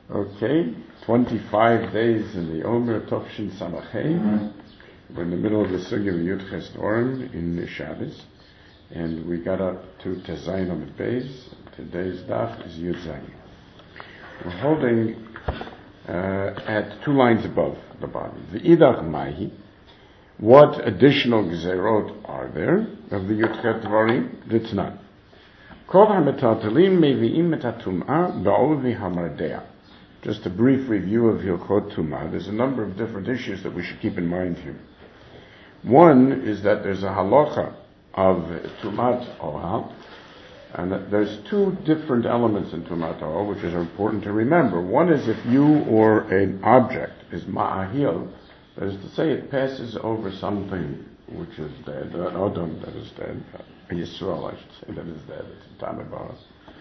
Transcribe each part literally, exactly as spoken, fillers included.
Okay, twenty-five days in the Omer Tovshin Samachay. We're in the middle of the Sugya of Yud Ches Orim in Shabbos, and we got up to Tezayin Amid Beis. Today's daf is Yud Zayin. We're holding uh, at two lines above the bottom. The Idach Mahi. What additional Gezerot are there of the Yud Ches Dvarim? It's not. Kol HaMetaltelim Mevi'im Et HaTum'ah Ba'ovi HaMardea. Just a brief review of Hilchot Tumah. There's a number of different issues that we should keep in mind here. One is that there's a halacha of Tumat Ohal, and that there's two different elements in Tumat Ohal which is important to remember. One is if you or an object is ma'ahil, that is to say it passes over something which is dead, an odom that is dead, a Yisrael I should say that is dead, it's a Tamid Baras.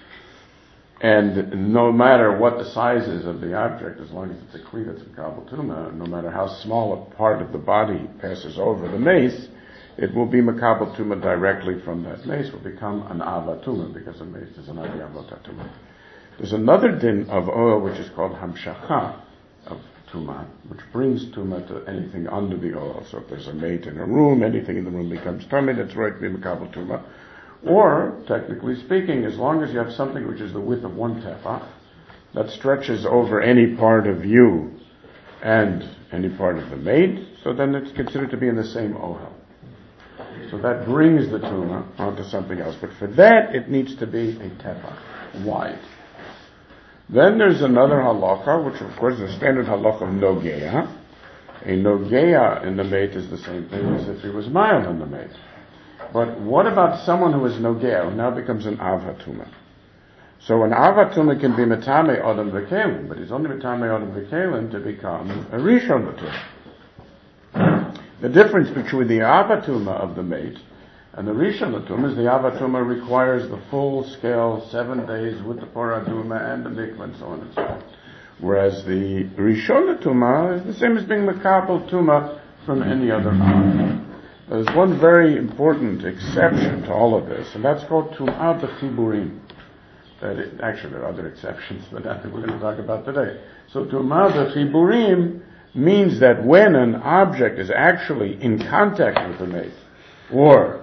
And no matter what the size is of the object, as long as it's a kli that's a kabel tuma, no matter how small a part of the body passes over the mace, it will be makabel tuma directly from that mace, will become an avatuma, because a mace is an avatuma. There's another din of oil which is called hamshacha of tuma, which brings tuma to anything under the oil. So if there's a mate in a room, anything in the room becomes tummy, that's right to be makabel tuma. Or, technically speaking, as long as you have something which is the width of one tefach, that stretches over any part of you and any part of the maid, so then it's considered to be in the same ohel. So that brings the tumah onto something else. But for that, it needs to be a tefach, wide. Then there's another halacha, which of course is the standard halacha of nogeya. A nogeya in the maid is the same thing as if he was mild in the maid. But what about someone who is nogea, who now becomes an avatuma? So an avatuma can be metame adam v'kelim, but he's only metame adam v'kelim to become a rishon latuma. The difference between the avatuma of the mate and the rishon latuma is the avatuma requires the full-scale seven days with the paraduma and the mikvah and so on and so on. Whereas the rishon latuma is the same as being makabel tuma from any other avatuma. There's one very important exception to all of this, and that's called Tum'ah B'chiburim. That it, actually, there are other exceptions, but that's what we're going to talk about today. So Tum'ah B'chiburim means that when an object is actually in contact with the mate, or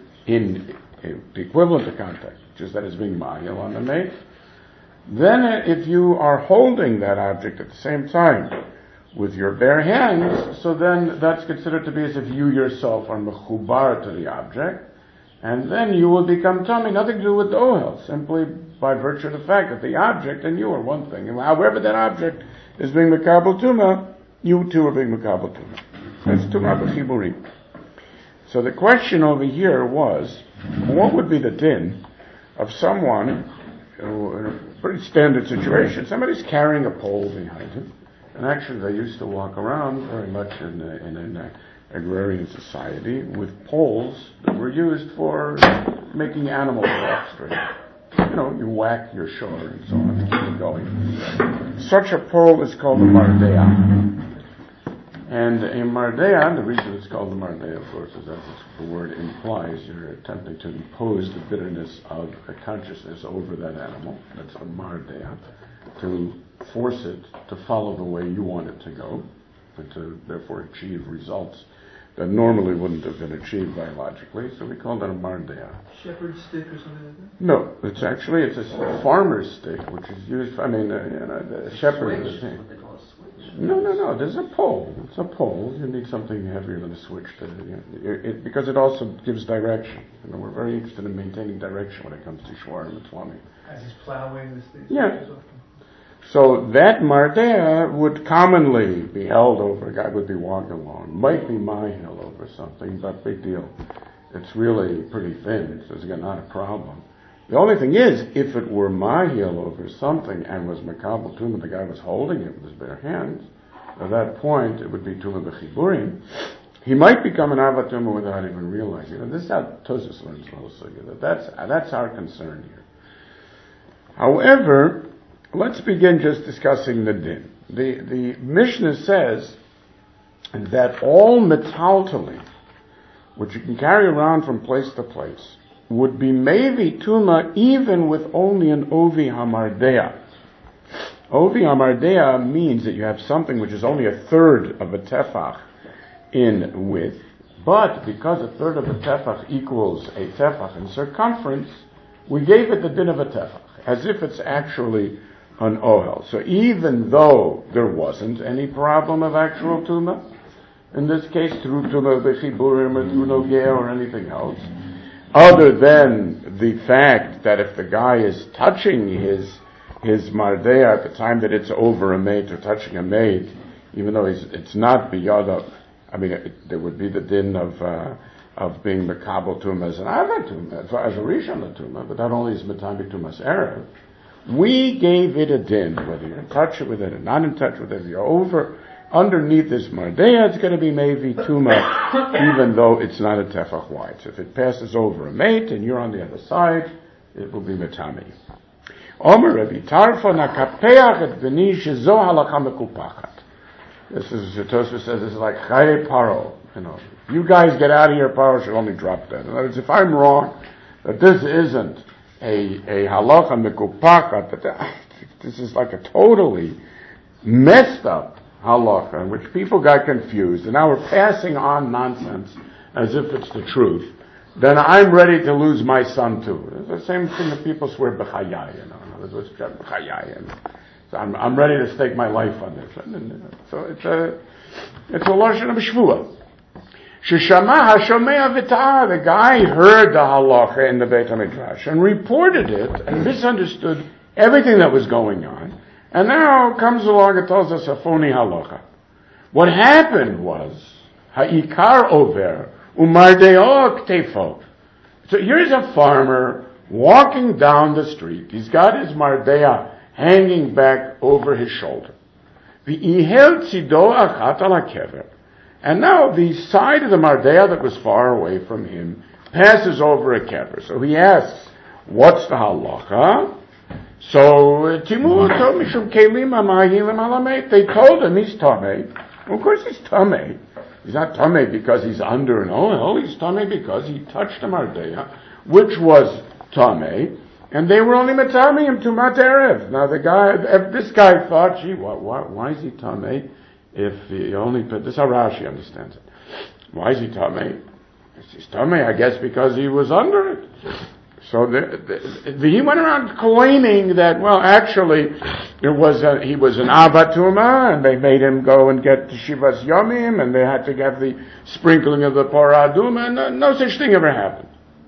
in the equivalent of contact, which is that it's being ma'il on the mate, then if you are holding that object at the same time with your bare hands, so then that's considered to be as if you yourself are mechubar to the object, and then you will become tummy, nothing to do with the ohel, simply by virtue of the fact that the object and you are one thing. And however that object is being mekabel tuma, you too are being mekabel tuma. That's tumah b'chiburim. So the question over here was, what would be the din of someone who, in a pretty standard situation, somebody's carrying a pole behind him. And actually, they used to walk around very much in, a, in an agrarian society with poles that were used for making animals walk straight. You know, you whack your shoulder and so on to keep it going. Such a pole is called a mardea. And a mardea, the reason it's called a mardea, of course, is as the word implies, you're attempting to impose the bitterness of a consciousness over that animal. That's a mardea. To force it to follow the way you want it to go, and to therefore achieve results that normally wouldn't have been achieved biologically. So we call that a mardea. Shepherd's stick or something like that? No, it's actually it's a farmer's stick, which is used. For, I mean, uh, you know, the shepherd. Switch. What they call a switch. No, no, no. There's a pole. It's a pole. You need something heavier than a switch to, you know, it, it, because it also gives direction. You know, we're very interested in maintaining direction when it comes to shwarim and plumbing. As he's plowing the stick. Yeah. So that mardea would commonly be held over, a guy would be walking along, might be mahil over something, but big deal. It's really pretty thin, so it's not a problem. The only thing is, if it were mahil over something and was makabel tuma, the guy was holding it with his bare hands, at that point it would be tumah b'chiburim. He might become an avatuma without even realizing it. And this is how Tosfos learns the whole sugya. That that's, that's our concern here. However, let's begin just discussing the din. The, the Mishnah says that all metaltali, which you can carry around from place to place, would be mevi tuma even with only an ovi hamardea. Ovi Amardea means that you have something which is only a third of a tefach in width, but because a third of a tefach equals a tefach in circumference, we gave it the din of a tefach, as if it's actually an ohel. So even though there wasn't any problem of actual tuma, in this case through tuma b'chiburim or through nogea or anything else, other than the fact that if the guy is touching his his mardea at the time that it's over a mate or touching a mate, even though he's, it's not biyad, I mean, it, there would be the din of uh, of being mekabel tuma as an avad tuma, as a rishon tuma, but that only is metami tumas erev. We gave it a din, whether you're in touch with it or not in touch with it, if you're over, underneath this mardea, it's going to be maybe tuma, even though it's not a tefach wide. So if it passes over a mate and you're on the other side, it will be metami. Omer Rabbi Tarfon hakapeach et b'ni shezo halacha mekupachat. This is, Tosfos says, this is like chaye paro. You know, if you guys get out of here, paro should only drop dead. In other words, if I'm wrong, that this isn't a, a halacha mekupachat, that this is like a totally messed up halacha in which people got confused, and now we're passing on nonsense as if it's the truth, then I'm ready to lose my son too. It's the same thing that people swear b'chayai, you know. So I'm, I'm ready to stake my life on this. So it's a, it's a lashon of shvua. Sheshama hashomea v'ta'ah, the guy heard the halacha in the Beit HaMidrash and reported it and misunderstood everything that was going on, and now comes along and tells us a phony halacha. What happened was ha'ikar over umardeo ktefo. So here's a farmer walking down the street. He's got his mardea hanging back over his shoulder. V'ihel tzido achat ala kever. And now the side of the mardea that was far away from him passes over a kever. So he asks, what's the halacha? So Timur told me from kelim amahilim alamet. They told him he's tamei. Of course he's tamei. He's not tamei because he's under an ohel. He's tamei because he touched the mardea, which was tamei, and they were only metamim to materev. Now the guy, if this guy thought, gee, why, why, why is he tamei? If he only, this is how Rashi understands it. Why is he tamei? He's tamei, I guess, because he was under it. So the, the, the, he went around claiming that, well, actually, it was a, he was an abatuma, and they made him go and get shivas yomim, and they had to have the sprinkling of the paraduma, and no, no such thing ever happened.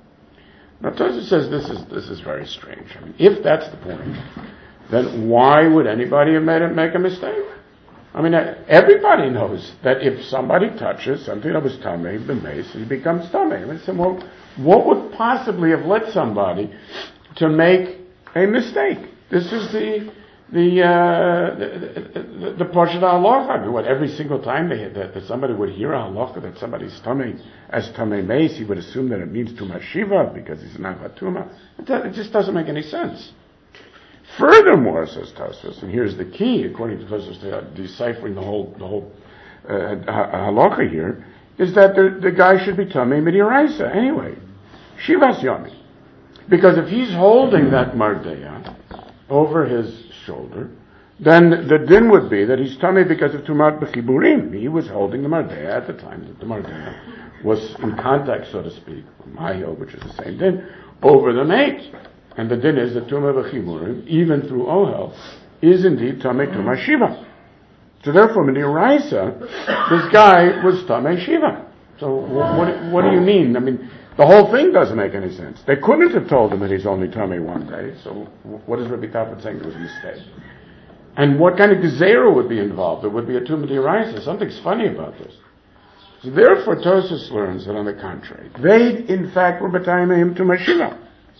Now, Tosfos says this is this is very strange. I mean, if that's the point, then why would anybody have made it make a mistake? I mean, everybody knows that if somebody touches something that was tamei, the mace, he becomes tamei. I mean, so, well, what would possibly have led somebody to make a mistake? This is the the uh, the, the, the portion of halacha. I mean, what, every single time they, that, that somebody would hear a halacha that somebody's tamei as tamei mace, he would assume that it means tuma shiva because he's an avatuma. It, it just doesn't make any sense. Furthermore, says Tosfos, and here's the key, according to Tosfos, uh, deciphering the whole the whole uh, halacha here, is that the, the guy should be tamei midiraisa anyway, shivas yomi, because if he's holding that mardea over his shoulder, then the din would be that he's tamei because of tumat b'chiburim. He was holding the mardea at the time that the mardea was in contact, so to speak, mahil, which is the same din, over the mate. And the din is that Tumah v'chiburim, even through ohel, is indeed Tamei Tumah Shiva. So therefore, in the Oraisa, this guy was Tamei Shiva. So what, what do you mean? I mean, the whole thing doesn't make any sense. They couldn't have told him that he's only Tamei one day. So what is Rabbi Tarfon saying? There was a mistake. And what kind of gezerah would be involved? There would be a Tumah D'Oraisa. Something's funny about this. So therefore, Tosfos learns that on the contrary, they in fact were B'tayim Tumah Shiva.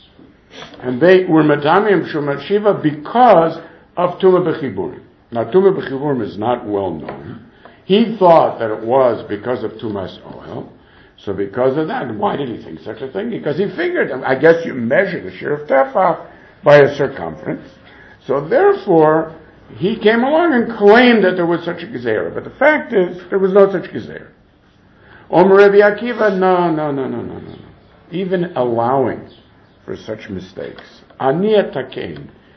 And they were Madamim Shumat Shiva because of Tumah B'chiburim. Now, Tumah B'chiburim is not well known. He thought that it was because of Tumas Ohel. So because of that, why did he think such a thing? Because he figured, I guess you measure the share of Tefach by a circumference. So therefore, he came along and claimed that there was such a gezerah. But the fact is, there was no such gezerah. Omer Rabbi Akiva, no, no, no, no, no, no. Even allowing for such mistakes. Ani atakein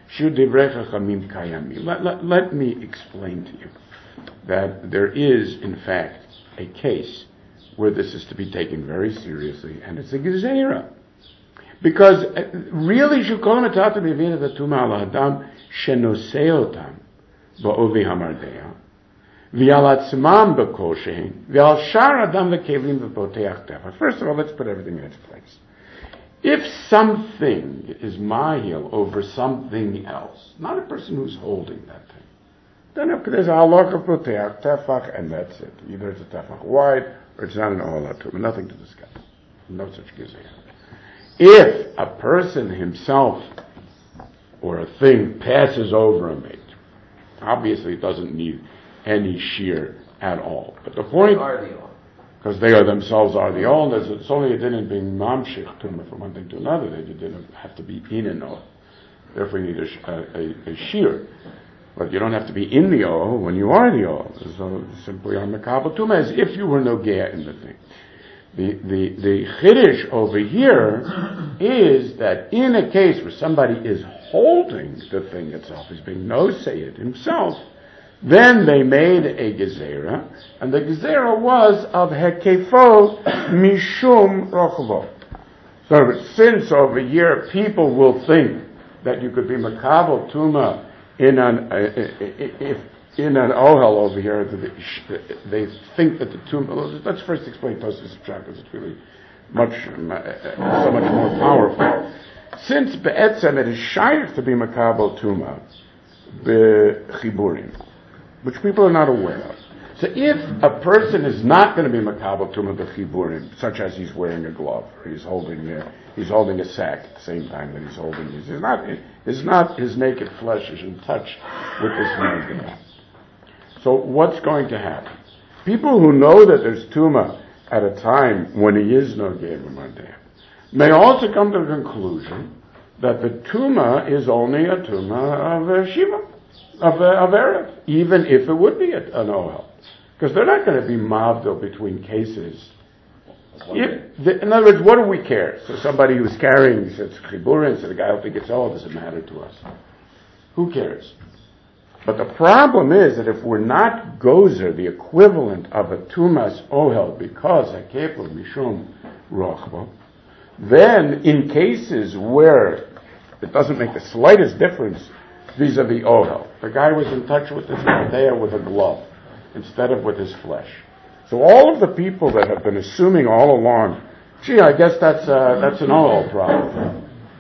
Let, let, let me explain to you that there is, in fact, a case where this is to be taken very seriously, and it's a gezerah. Because really, Shukolam Etata B'Yavina V'Tuma Al Hadam Shenoseotam Ba'ovi Hamardea V'Al Atzmam B'Koshein V'Al Shar Adam V'Kelim V'Poteach Tefa. First of all, let's put everything in its place. If something is mahil over something else, not a person who's holding that thing, then if there's a halacha Poteach Tefach, and that's it. Either it's a Tefach wide, or it's not an Ohel, nothing to discuss. No such gezerah. If a person himself or a thing passes over a mate, obviously it doesn't need any shear at all. But the point, because they are themselves are the all, it's only a din in being mamshich tumah from one thing to another. They didn't have to be in an o. Therefore, you need a, a, a shear. But you don't have to be in the o when you are the o. So simply on the makabel tumah, as if you were no gea in the thing. The, the, the chiddush over here is that in a case where somebody is holding the thing itself, is being nosayed himself, then they made a gezerah, and the gezerah was of hekefo mishum rochvo. So since over here people will think that you could be makabel tuma in an, uh, if in an ohel over here, they think that the tumah. Let's first explain Tosfos Pshat, because it's really much, uh, so much more powerful. Since be'etzem it is shaykh to be makabel tumah bechiburim, which people are not aware of. So if a person is not going to be makabel tumah bechiburim, such as he's wearing a glove, or he's holding a, he's holding a sack at the same time that he's holding his, he's not, is not his naked flesh is in touch with this man. So what's going to happen? People who know that there's tumah at a time when he is no gever mardeh may also come to the conclusion that the tumah is only a tumah of a shiva, of a, of erev, even if it would be a, an ohel, because they're not going to be mavdil between cases. If the, in other words, what do we care? So somebody who's carrying says chiburin, so the guy will think it's oh, doesn't matter to us. Who cares? But the problem is that if we're not gozer, the equivalent of a tumas ohel, because hakefel mishum rochbo, then in cases where it doesn't make the slightest difference vis-a-vis ohel, the guy was in touch with his madeya with a glove instead of with his flesh. So all of the people that have been assuming all along, gee, I guess that's uh, that's an ohel problem,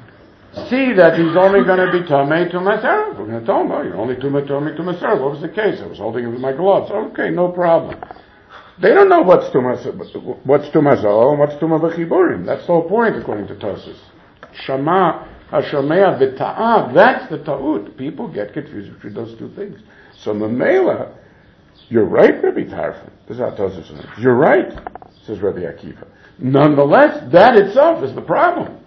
see that he's only going to be Tomei Tumas Erev. We're going to tell him, oh, you're only Tomei Tomei Tumas Erev. What was the case? I was holding it with my gloves. Okay, no problem. They don't know what's Tumas, what's Tumas O and what's Tumah B'chiburim. That's the whole point, according to Tosfos. Shama, Hashomea V'ta'ah, that's the ta'ut. People get confused between those two things. So Mamela, you're right, Rabbi Tarfon. This is how Tosfos says. You're right, says Rabbi Akiva. Nonetheless, that itself is the problem.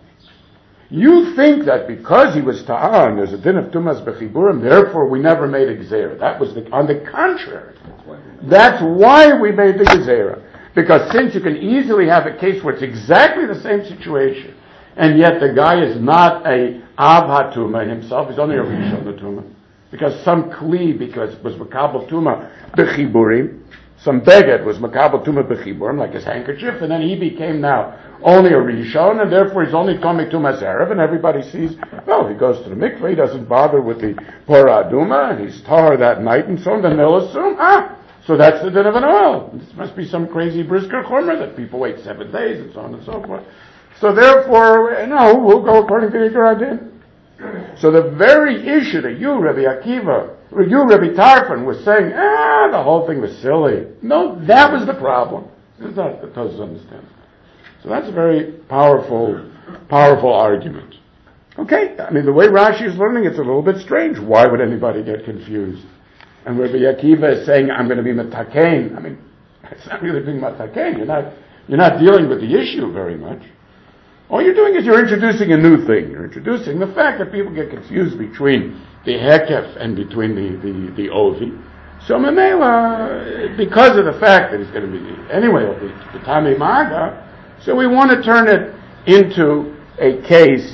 You think that because he was ta'ah and there's a din of tumas bechiburim, therefore we never made a gezerah. That was the, on the contrary. That's why we made the gezerah. Because since you can easily have a case where it's exactly the same situation, and yet the guy is not a av hatuma himself, he's only a rishon hatuma, because some kli, because it was makabel tuma bechiburim, some beged was makabel tuma bechiburim, like his handkerchief, and then he became now only a rishon, and therefore he's only coming to Maserev, and everybody sees, well, he goes to the mikveh, he doesn't bother with the Pora Aduma, and he's tahar that night, and so on, then they'll assume, ah, so that's the din of an oil. This must be some crazy brisker chomer that people wait seven days, and so on and so forth. So therefore, no, we'll go according to the Ikar Adin. So the very issue that you, Rabbi Akiva, or you, Rabbi Tarfon, was saying, ah, the whole thing was silly. No, that was the problem. It's not, it doesn't understand. So that's a very powerful, powerful argument. Okay, I mean, the way Rashi is learning, it's a little bit strange. Why would anybody get confused? And Rabbi Akiva is saying, I'm going to be matakein. I mean, it's not really being matakein. You're not, you're not dealing with the issue very much. All you're doing is you're introducing a new thing. You're introducing the fact that people get confused between the hekef and between the, the, the ovi. So Mamela, because of the fact that he's going to be, anyway, the Tami Maga, so we want to turn it into a case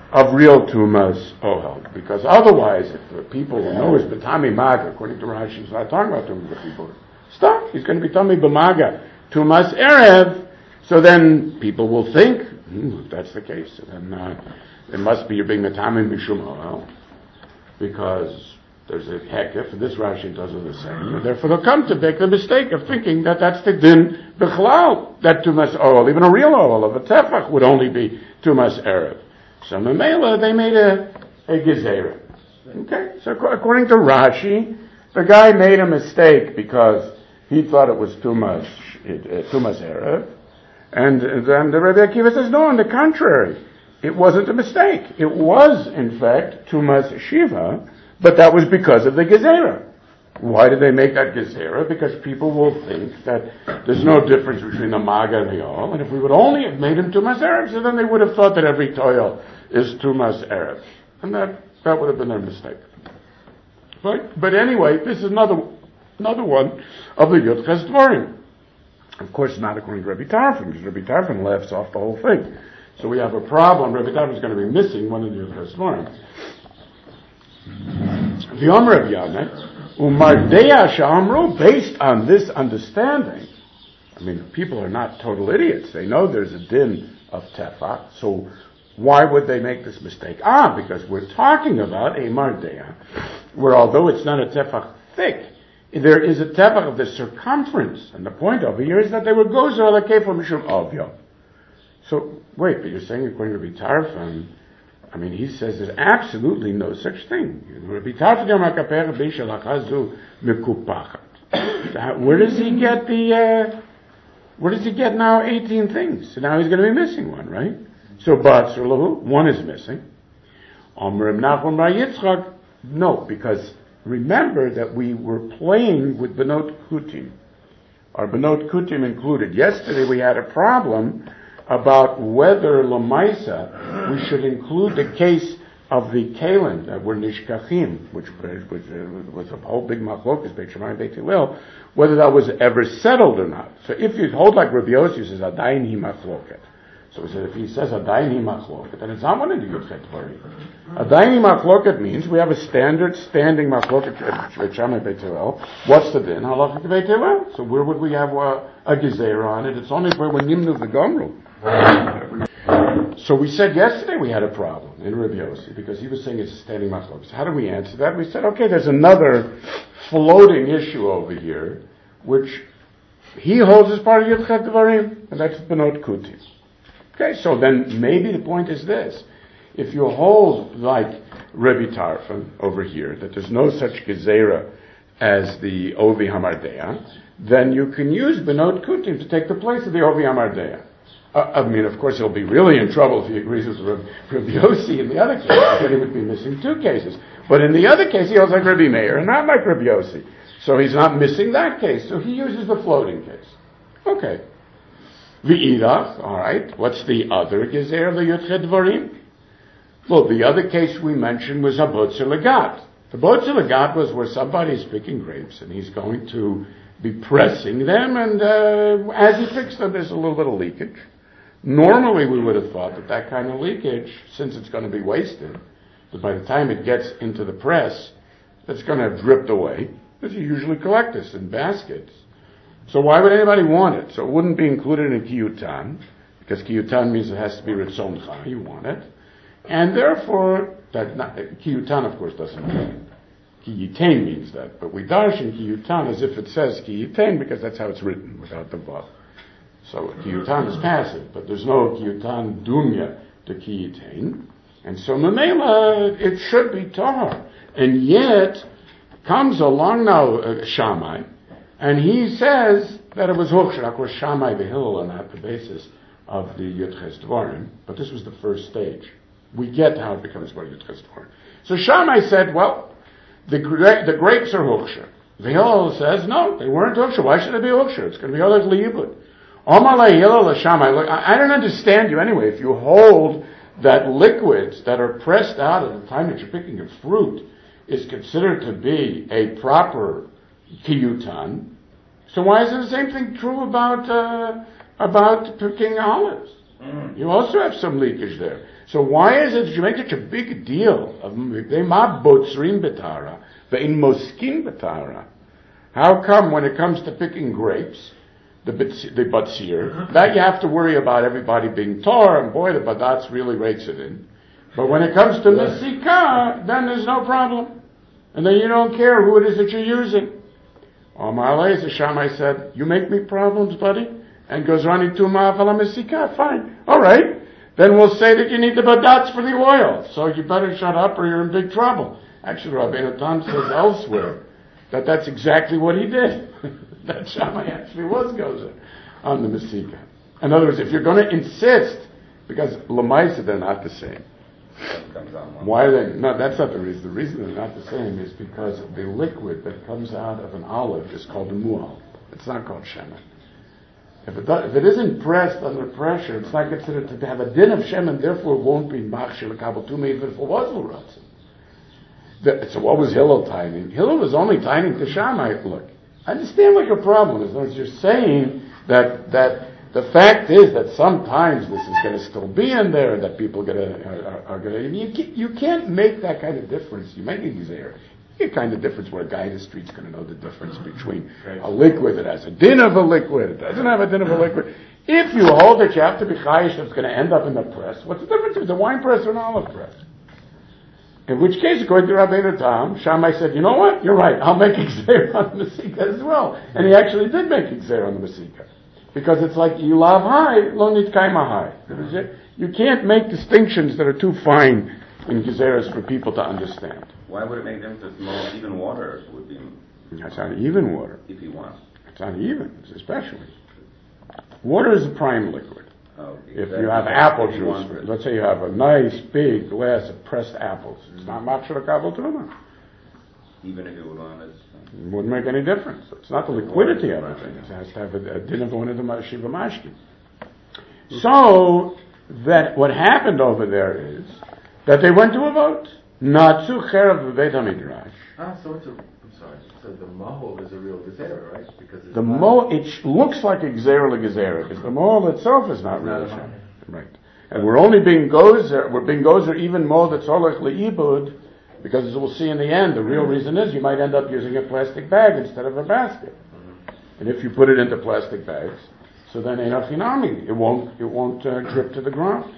of real tumas ohel. Because otherwise, if the people who know is betami maga, according to Rashi, he's not talking about tumas the people. Stop. He's going to be tami b'maga tumas erev. So then people will think, hmm, if that's the case, then uh, it must be you're being metami mishum ohel, because there's a hekef, and this Rashi does it the same, and therefore they'll come to make the mistake of thinking that that's the din b'chlal, that tumas ohel, even a real ohel of a tefach would only be tumas erev. So Mamela, they made a, a gezerah. Okay, so according to Rashi, the guy made a mistake because he thought it was tumas, uh, tumas erev, and then the Rebbe Akiva says, no, on the contrary, it wasn't a mistake. It was, in fact, tumas shiva, but that was because of the gezerah. Why did they make that gezerah? Because people will think that there's no difference between the maga and the ohel, and if we would only have made him tumas erev, so then they would have thought that every toil is tumas erev, and that that would have been their mistake. Right? But anyway, this is another another one of the Yud Ches Dvarim. Of course, not according to Rabbi Tarfon, because Rabbi Tarfon laughs off the whole thing. So we have a problem. Rabbi Tarfon is going to be missing one of the Yud Ches Dvarim. The Omer of Yadne, Umardea Sha'amru, based on this understanding, I mean, people are not total idiots. They know there's a din of tefach, so why would they make this mistake? Ah, because we're talking about a mardea, where although it's not a tefach thick, there is a tefach of the circumference, and the point over here is that they would go zolakei for mishum ovyo. So, wait, but you're saying according to Rabbi Tarfon, I mean, he says there's absolutely no such thing. Rabbi Tarfon Where does he get the, uh, where does he get now eighteen things? So now he's going to be missing one, right? So Batzur Lahu, one is missing. Amr Nachum Bar Yitzchak, no, because remember that we were playing with Benot Kutim. Our Benot Kutim included. Yesterday we had a problem about whether Lamaisa we should include the case of the Kalim that were Nishkachim, which, which uh, was a whole big machlokas, Beit Shammai, Beit Hillel, whether that was ever settled or not. So if you hold like Rabbi Yossi says, Adayin hi machloket. So if he says Adayin hi machloket, then it's not one of the Yud Ches Dvarim. Adayin hi machloket means we have a standard standing machloket Beit Shammai, Beit Hillel. What's the din? Halachik Beit Hillel. So where would we have a, a gezerah on it? It's only where we're nimnu v'gomru. So we said yesterday we had a problem in Rabbi Yossi because he was saying it's a standing machlokas. How do we answer that? We said, okay, there's another floating issue over here, which he holds as part of Yud Ches Dvarim, and that's Benot Kutim. Okay, so then maybe the point is this. If you hold like Rabbi Tarfon over here, that there's no such gezerah as the Ovi Hamardea, then you can use Benot Kutim to take the place of the Ovi Hamardea. Uh, I mean, of course, he'll be really in trouble if he agrees with Rabbi, Rabbi Yossi in the other case, then he would be missing two cases. But in the other case, he holds like Rabbi Meir, and not like Rabbi Yossi. So he's not missing that case, so he uses the floating case. Okay. V'idach, alright, what's the other gezer of the Yud Ches Dvarim? Well, the other case we mentioned was a Botzer Legat. The Botzer Legat was where somebody is picking grapes, and he's going to be pressing them, and uh, as he picks them, there's a little bit of leakage. Normally, we would have thought that that kind of leakage, since it's going to be wasted, that by the time it gets into the press, it's going to have dripped away, because you usually collect this in baskets. So why would anybody want it? So it wouldn't be included in Kiyutan, because Kiyutan means it has to be Ritzoncha, you want it. And therefore, that not, Kiyutan, of course, doesn't mean Kiyitain means that, but we darshan Kiyutan as if it says Kiyitain, because that's how it's written, without the vav. So Kiyutan is passive, but there's no Kiyutan dunya to Kiyitain. And so Mamela, it should be Tahar. And yet, comes along now uh, Shammai, and he says that it was Hukshar. Of course, Shammai the Hillel are not the basis of the Yud Ches Dvarim, but this was the first stage. We get how it becomes part of Yud Ches Dvarim. So Shammai said, well, the, gra- the grapes are Hukshar. The Hillel says, no, they weren't Hukshar. Why should it be Hukshar? It's going to be Oleg Liyibud. I don't understand you anyway. If you hold that liquids that are pressed out at the time that you're picking a fruit is considered to be a proper kiyutan, so why isn't the same thing true about uh, about picking olives? You also have some leakage there. So why is it that you make such a big deal of they ma botzrim betara, ve'in moskin betara? How come when it comes to picking grapes, the the batzir, that you have to worry about everybody being tar, and boy, the badatz really rakes it in. But when it comes to mesika, then there's no problem. And then you don't care who it is that you're using. Omar Alei, the Shammai said, you make me problems, buddy? And goes running to ma'avala mesika, fine. All right. Then we'll say that you need the badatz for the oil. So you better shut up or you're in big trouble. Actually, Rabbeinu Tam says elsewhere that that's exactly what he did. That Shammai actually was gozer on the mesika. In other words, if you're going to insist, because Lamaisa, they're not the same. Why are they? No, that's not the reason. The reason they're not the same is because the liquid that comes out of an olive is called a mu'al. It's not called shemen. If it, does, if it isn't pressed under pressure, it's not considered to have a din of shemen, therefore it won't be machshir l'kabel tumah even if it was l'ratzim. So what was Hillel timing? Hillel was only timing to Shammai. Look, I understand what your problem is. As you're saying that that the fact is that sometimes this is going to still be in there, and that people gonna, are, are going to. You can't, you can't make that kind of difference. You make a gzeir. A kind of difference where a guy in the street's going to know the difference between a liquid that has a din of a liquid, it doesn't have a din of a liquid. If you hold that you have to be chayish that's going to end up in the press, what's the difference between a wine press or an olive press? In which case, according to Rabbeinu Tam, Shammai said, you know what, you're right, I'll make gzeir on the mesika as well. And he actually did make gzeir on the mesika. Because it's like, you love high, lo nitkaima high. You can't make distinctions that are too fine in gezeras for people to understand. Why would it make them to small, even water would be... That's not even water. If you want. It's not even, especially. Water is a prime liquid. Oh, if you have apple juice, let's say you have a nice big glass of pressed apples, it's not machshir l'kabel tumah. Even if it would want it? It wouldn't make any difference. It's not the liquidity of the thing. It has to have a, a din of one of the shiva mashkin. So, that what happened over there is that they went to a vote. Natsu cherav b'beit HaMidrash. Ah, so it's a, I'm sorry, so the mahol is a real gezerah, right? Because it's the mo, it looks like a gezerah l'gezerah, because the mohol itself is not really shem. Right. And we're only being gozer, we're being gozer even more that's olech le'ibud, because as we'll see in the end, the real reason is you might end up using a plastic bag instead of a basket. And if you put it into plastic bags, so then enochinami, it won't, it won't uh, drip to the ground.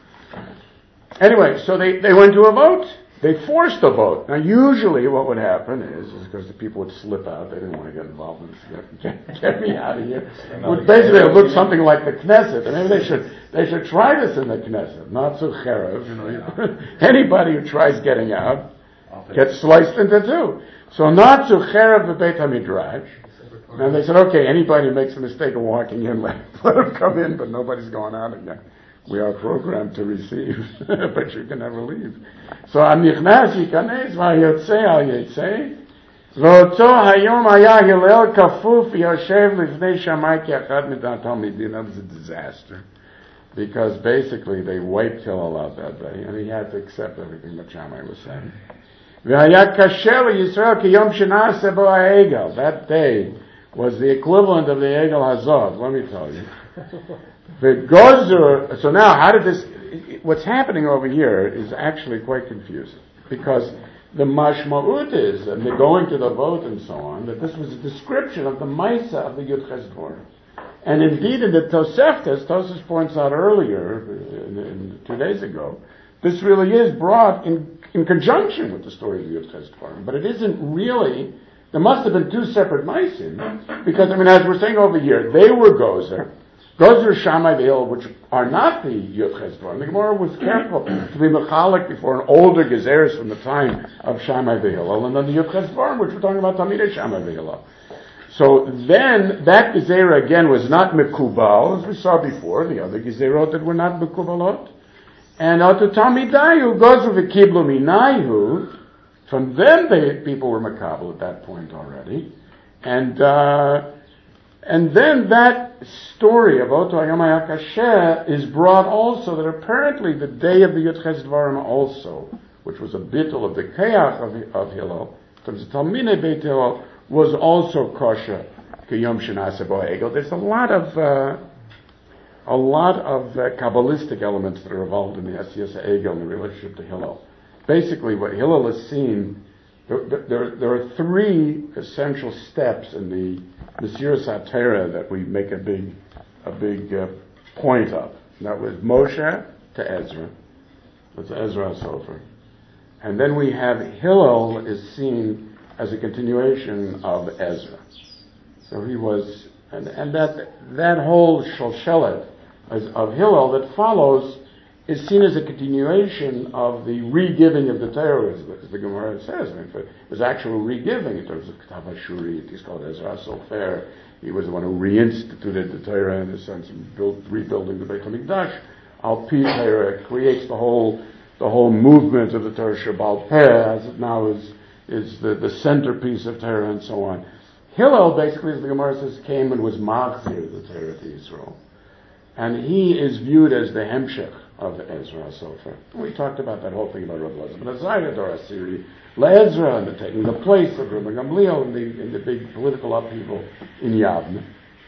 Anyway, so they, they went to a vote. They forced a vote. Now, usually what would happen is, is because the people would slip out. They didn't want to get involved in this. Get, get, get me out of here. Would basically it looked something like the Knesset. And maybe they should they should try this in the Knesset. Not so cherev, you know. Anybody who tries getting out gets sliced into two. So not so cherev the Beit HaMidrash. And they said, okay, anybody who makes a mistake of walking in, let, let them come in, but nobody's going out again. We are programmed to receive, but you can never leave. So, Anichnas Yikanes Vayotze Al Yetze V'oto Hayom Haya Hillel Kafuf Yoshev Livnei Shammai Ki Achad Midat Talmidim. That was a disaster, because basically they wiped Hillel out that day, and he had to accept everything that Shammai was saying. V'haya Kasher Yisrael Ki Yom Shenaseh Bo Ha'egel. That day was the equivalent of the Egel Hazov. Let me tell you. The gozer, so now how did this, what's happening over here is actually quite confusing, because the mashma'ut is, and they're going to the vote and so on, that this was a description of the Maisa of the Yud Ches Dvorim. And indeed in the Toseftas, Toseftas points out earlier, in, in, two days ago, this really is brought in, in conjunction with the story of the Yud Ches Dvorim, but it isn't really, there must have been two separate Maisim, because I mean as we're saying over here, they were gozer, Gozer Shammai Ve'il, which are not the Yud Ches Dvorim. The Gemara was careful to be mechalik before an older gezeres from the time of Shammai Ve'il, and then the Yud Ches Dvorim, which we're talking about Tamidei Shammai Ve'il. So then, that gezerah again was not mekubal, as we saw before, the other gezerot that were not mekubalot. And Atu Tamidayu, Gozer V'kiblu Minayu, from them the people were mekabel at that point already. And, uh, And then that story of Oto Hayom Haya Kasher is brought also that apparently the day of the Yud Ches Dvarim also, which was a bittul of the Keach of, of Hillel, comes to Talmidei Beit Hillel, was also kosher Kiyom Shenaseh Bo Ha'egel. There's a lot of uh, a lot of uh, Kabbalistic elements that are involved in the Esiyas Egel in relationship to Hillel. Basically, what Hillel has seen, there, there, there are three essential steps in the Mesiras HaTorah that we make a big, a big uh, point of. And that was Moshe to Ezra. That's Ezra Sofer. And then we have Hillel is seen as a continuation of Ezra. So he was, and, and that that whole sholshelet of Hillel that follows is seen as a continuation of the re-giving of the Torah, as the, as the Gemara says. I mean, it was actual re-giving in terms of Ketav HaShurit. He's called Ezra Sofer. He was the one who reinstituted the Torah in the sense of build, rebuilding the Beit HaMikdash. Al Pi Torah creates the whole the whole movement of the Torah Shabbal Peh, as it now is is the, the centerpiece of Torah and so on. Hillel, basically, as the Gemara says, came and was Machzir, the Torah to Israel. And he is viewed as the Hemshech of Ezra Sofer. We talked about that whole thing about Rav Elazar ben Azariah, Dor Asiri, LeEzra, and the taking the place of Rabbi Gamliel in the, in the big political upheaval in Yavne.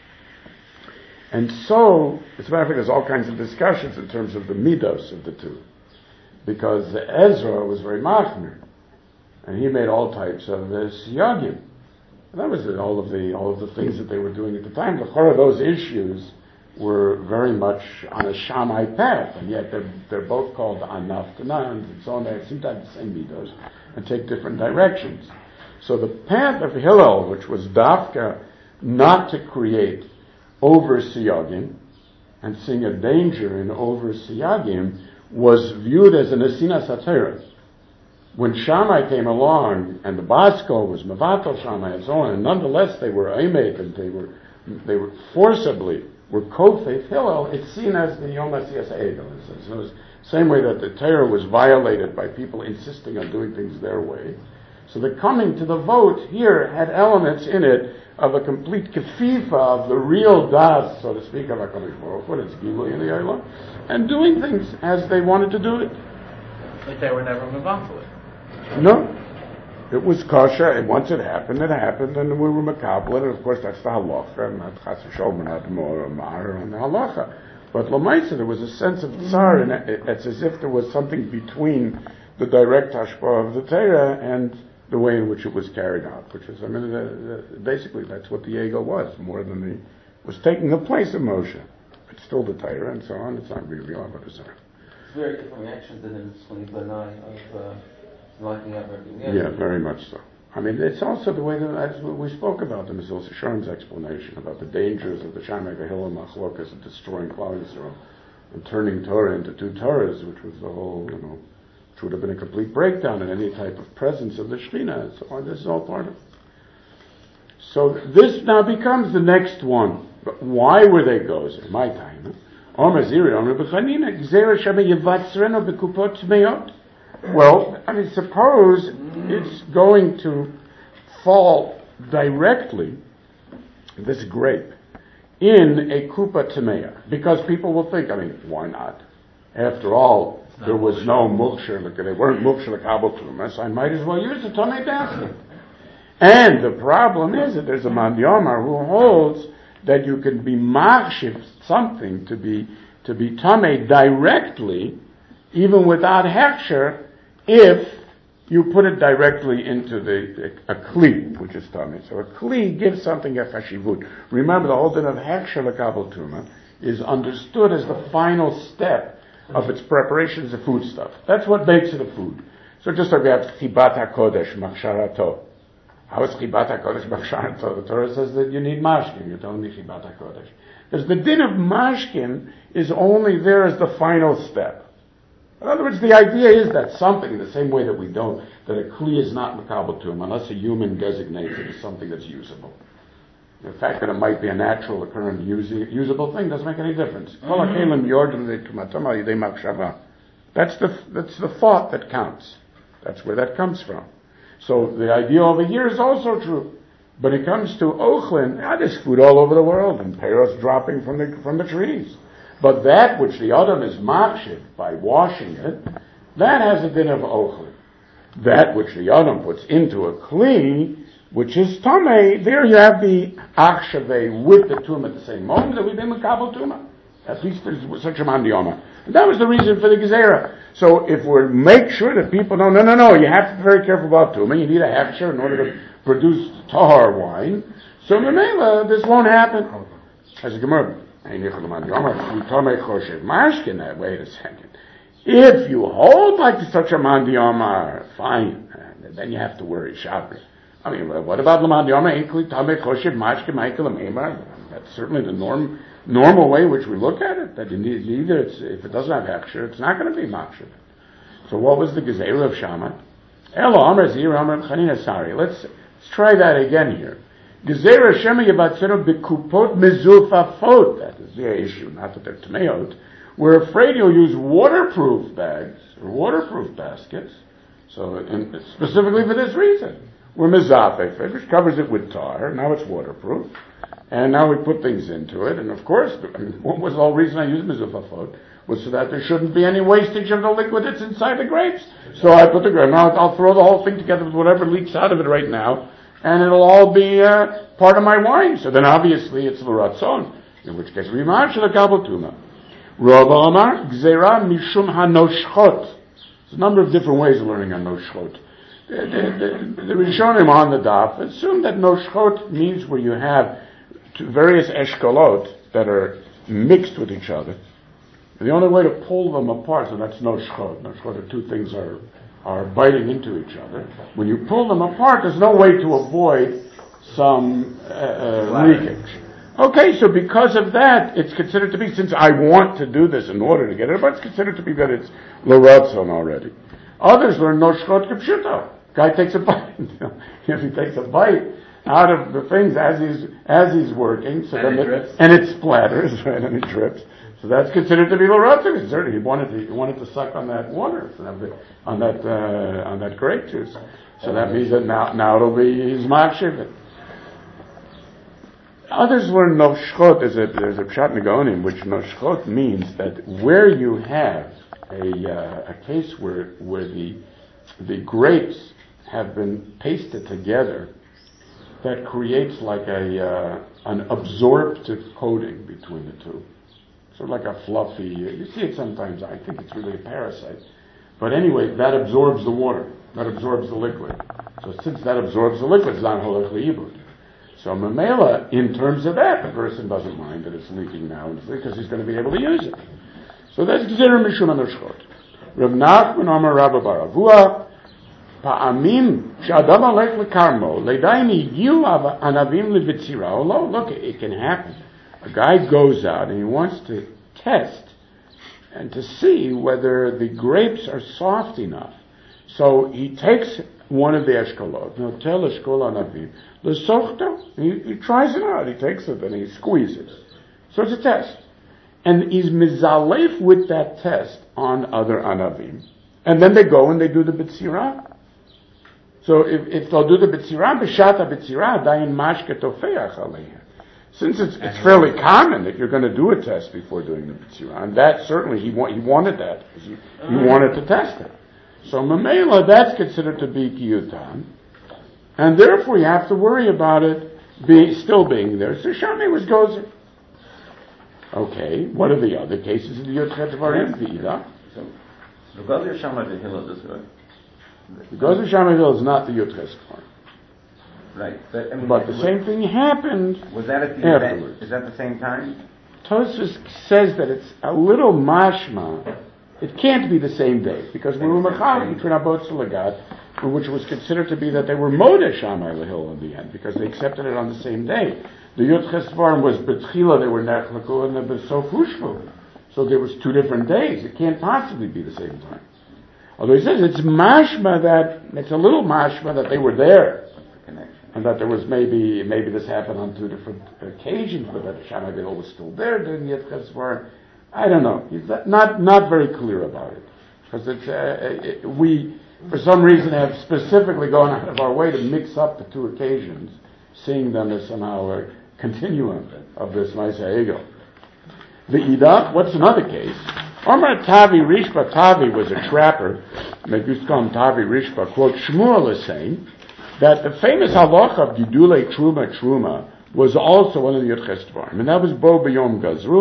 And so, as a matter of fact, there's all kinds of discussions in terms of the midos of the two. Because Ezra was very machmir, and he made all types of uh, siyagim. And that was all of the all of the things that they were doing at the time. The whole of those issues were very much on a Shammai path, and yet they're they're both called anaf tanan, and so on. They seem to have the same midos and take different directions. So the path of Hillel, which was dafka not to create over siyagim and seeing a danger in over siyagim, was viewed as an Esinas HaTorah. When Shammai came along and the Basko was Mavatal Shammai and so on, and nonetheless they were Emet and they were they were forcibly were Kofei Hillel, it's seen as the Yom HaSiyas Egel. So it was the same way that the Torah was violated by people insisting on doing things their way. So the coming to the vote here had elements in it of a complete kefifa of the real das, so to speak, of HaKadosh Baruch Hu, it's Gilui in the Eilah, and doing things as they wanted to do it. But they were never Mavatal. No. It was kosher, and once it happened, it happened, and we were makabel, and of course that's the halacha, and not chas v'sholom, not more mar on the halacha. But l'maisa, there was a sense of tsar, and it's as if there was something between the direct hashpah of the Torah and the way in which it was carried out, which is, I mean, the, the, basically that's what the Egel was, more than the, was taking the place of Moshe. It's still the Torah and so on, it's not really Avodah Zarah. It's very different reactions than in Tzloni Banai of uh, liking up everything else. Yeah, very much so. I mean, it's also the way that, as we spoke about in Mesilas Yesharim's explanation about the dangers of the Shammai V'Hillel Machlokas of destroying Klal Yisrael and turning Torah into two Torahs, which was the whole, you know, which would have been a complete breakdown in any type of presence of the Shekhinah and so on. This is all part of it. So this now becomes the next one. But why were they gozer? My time. Well, I mean, suppose it's going to fall directly, this grape, in a kupa tameya. Because people will think, I mean, why not? After all, there was no muksher, they weren't muksher l'kabel tumas, I might as well use the tamei basket. And the problem is that there's a man yomar who holds that you can be makshiv something to be to be tamei directly, even without hechsher, if you put it directly into the a, a kli, which is tamei. So a kli gives something a chashivut. Remember, the whole thing of hechsher l'kabel tuma is understood as the final step of its preparation as a foodstuff. That's what makes it a food. So just like we have chibat hakodesh, machsharato. How is chibat hakodesh, machsharato? The Torah says that you need mashkin. You're telling me chibat hakodesh. Because the din of mashkin is only there as the final step. In other words, the idea is that something, in the same way that we don't, that a kli is not makabel to him unless a human designates it as something that's usable. The fact that it might be a natural occurrent usable thing doesn't make any difference. That's the that's the thought that counts. That's where that comes from. So the idea over here is also true. But it comes to Ochlin, ah, there's food all over the world, and peros dropping from the from the trees. But that which the Adam is machshiv by washing it, that has a din of Ochlin. That which the Adam puts into a kli, which is tamei, there you have the achshavei with the tumah at the same moment that we've been makabel tumah. At least there's such a man diyama. And that was the reason for the gezerah. So if we make sure that people know, no, no, no, you have to be very careful about tumah. You need a hechsher in order to produce tahar wine. So memela, this won't happen. As a gemara, wait a second. If you hold like such a man diyama, fine. Then you have to worry Shabbos. I mean, what about Lamad Yoma? That's certainly the norm, normal way in which we look at it. That you need, either it's, if it doesn't have Hechsher, it's not going to be Makshir. So what was the Gezerah of Shammai? Elo Amar Zir Amar Chanina Sari. Let's let's try that again here. Gezerah Shema Yebatzero Bekupot Mezufafot. That is the issue, not that they're Tameot. We're afraid you'll use waterproof bags or waterproof baskets. So, in, specifically for this reason. We're mizafek, which covers it with tar. Now it's waterproof. And now we put things into it. And of course, I mean, what was the whole reason I used mizufafot? Was so that there shouldn't be any wastage of the liquid that's inside the grapes. So I put the grape. Now I'll throw the whole thing together with whatever leaks out of it right now. And it'll all be uh, part of my wine. So then obviously it's l'ratzon. In which case, Rimar shel kabel tuma. Rav Amar, gzera mishum hanoshchot. There's a number of different ways of learning on noshchot. The, the, the, the Rishonim on the daf assume that noshchot means where you have two various eshkolot that are mixed with each other. And the only way to pull them apart, so that's noshchot. Noshchot are two things are are biting into each other. When you pull them apart, there's no way to avoid some uh, uh, leakage. Okay, so because of that, it's considered to be, since I want to do this in order to get it, but it's considered to be that it's l'ratzon already. Others learn no shchot k'pshuto. Guy takes a bite. If he takes a bite out of the things as he's as he's working, so and then it it, drips. and it splatters, right, and it drips. So that's considered to be l'ratzon. Certainly, he wanted to he wanted to suck on that water, on that uh, on that grape juice. So that means that now now it'll be his makshiv. Others learn noshchot. There's a there's a pshat negonim, which noshchot means that where you have a uh, a case where where the the grapes have been pasted together, that creates like a uh, an absorptive coating between the two, sort of like a fluffy. You see it sometimes. I think it's really a parasite, but anyway, that absorbs the water. That absorbs the liquid. So since that absorbs the liquid, it's not holach leibud. So Mamela, in terms of that, the person doesn't mind that it's leaking now because he's going to be able to use it. So that's Gzera Mishum Anoshchot. Rav Nachman Amar Rabba bar Avua, Pa'amim Sh'adam Alech L'Karmo, Le'daini Yiu Anavim Le'Vitzira. Oh, look, it can happen. A guy goes out and he wants to test and to see whether the grapes are soft enough. So he takes one of the eshkolot, no tel eshkol anavim, l'sochto. He, he tries it out. He takes it and he squeezes. So it's a test, and he's mizalef with that test on other anavim, and then they go and they do the b'tzirah. So if, if they'll do the b'tzirah, b'shata b'tzirah, dayin mashke tofeach aleiha. Since it's, it's fairly common that you're going to do a test before doing the b'tzirah, and that certainly he, wa- he wanted that because he, he wanted to test it. So Mamela, that's considered to be Kiyutan. And therefore you have to worry about it be, still being there. So Shami was Gozer. Okay, what are the other cases of the Yotchet Varim? V'ida. So, the Gozer Shama V'Hillel is good. The Gozer Shami is not the Yotchet Varim. Right. But, I mean, But the was, same thing happened was that at the afterwards. event? Is that the same time? Tosfos says that it's a little mashma. It can't be the same day, because we were machal between Abot Salagat, which was considered to be that they were Modeh Shammai Lahil in the end, because they accepted it on the same day. The Yud Chesvarim was Betchila, they were Nechlaku, and the Besof Hushvu. So there was two different days. It can't possibly be the same time. Although he says it's mashma that, it's a little mashma that they were there. And that there was maybe, maybe this happened on two different occasions, but that Shammai Lahil was still there during Yud Chesvarim. I don't know. He's not not very clear about it, because it's uh, it, we, for some reason, have specifically gone out of our way to mix up the two occasions, seeing them as somehow a continuum of this Ma'aseh Ego. The Ida, what's another case? Omar Tavi Rishba. Tavi was a trapper. They used to call him Tavi Rishba. Quote, Shmuel is saying that the famous halacha of Gidulei Truma Truma was also one of the Yud Ches Dvarim, and that was Bo B'Yom Gazru.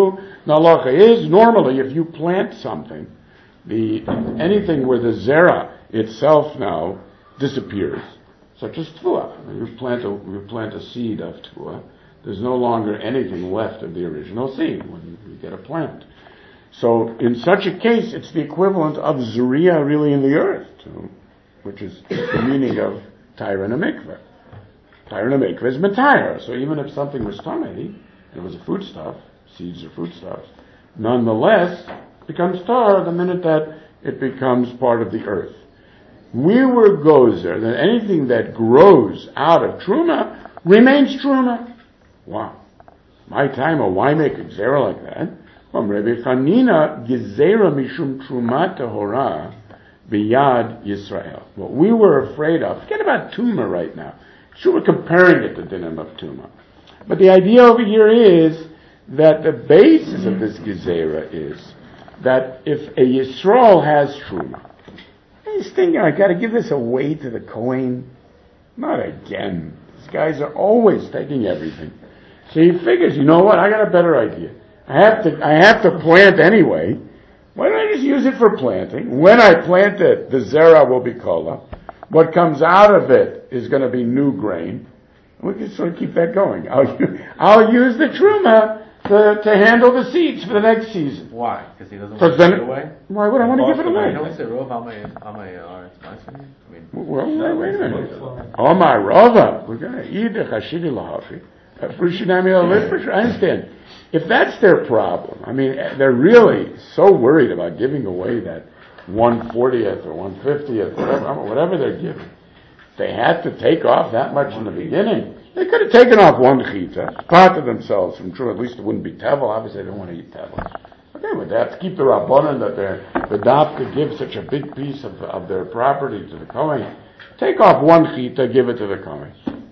Now, halacha is normally if you plant something, the anything where the zera itself now disappears, such as tefillah. You plant a you plant a seed of tefillah. There's no longer anything left of the original seed when you get a plant. So in such a case, it's the equivalent of zuriya really in the earth, too, which is the meaning of Tyra and a mikveh. Tyra and a mikveh is matayra. So even if something was tamei, and it was a foodstuff, seeds are foodstuffs, nonetheless becomes tar the minute that it becomes part of the earth. We were gozer that anything that grows out of truma remains truma. Wow. My time, why make a gzera like that? From Rabbi Chanina, gezera mishum truma tahora biyad Yisrael. What we were afraid of, forget about tuma right now. Sure, we're comparing it to dinim of tuma. But the idea over here is that the basis of this gezera is that if a Yisrael has truma, he's thinking, I got to give this away to the Kohen. Not again. These guys are always taking everything. So he figures, you know what? I got a better idea. I have to, I have to plant anyway. Why don't I just use it for planting? When I plant it, the zera will be kola. What comes out of it is going to be new grain. We can sort of keep that going. I'll, I'll use the truma to, to handle the seeds for the next season. Why? Because he doesn't So want to then- give it away? Why would I want to give it away? You don't say Rov Amay Amay it's nice for you? I mean, Well, wait, wait a minute. Oh my Rava, we're going to eat the chashidi lahafi. I understand. If that's their problem, I mean, they're really so worried about giving away that one fortieth or one fiftieth, whatever, whatever they're giving. They had to take off that much in the beginning. They could have taken off one chita, parted themselves from true. At least it wouldn't be tevel. Obviously, they don't want to eat tevel. Okay, but they have to keep the rabbanon that they're the daf to give such a big piece of, of their property to the kohen. Take off one chita, give it to the kohen.